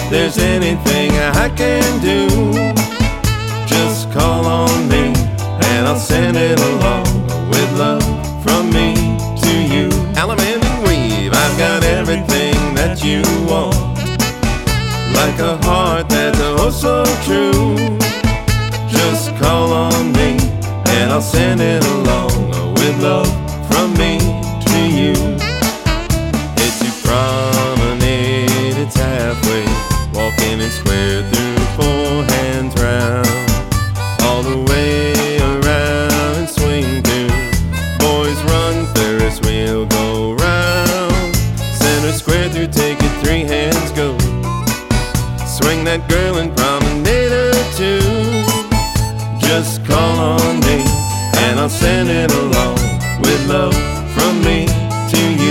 there's anything I can do, just call on me and I'll send it along with love from me to you. Allemande and Weave, I've got everything that you want, like a heart that's oh so true. Just call on me and I'll send it along with love from me to you. It's your promenade, it's halfway, walking in square through four hands round, all the way around and swing to Boys Run, Ferris wheel go round, center square through, take it, three hands go, swing that girl and promenade her too. Just call on me and I'll send it along with love from me to you.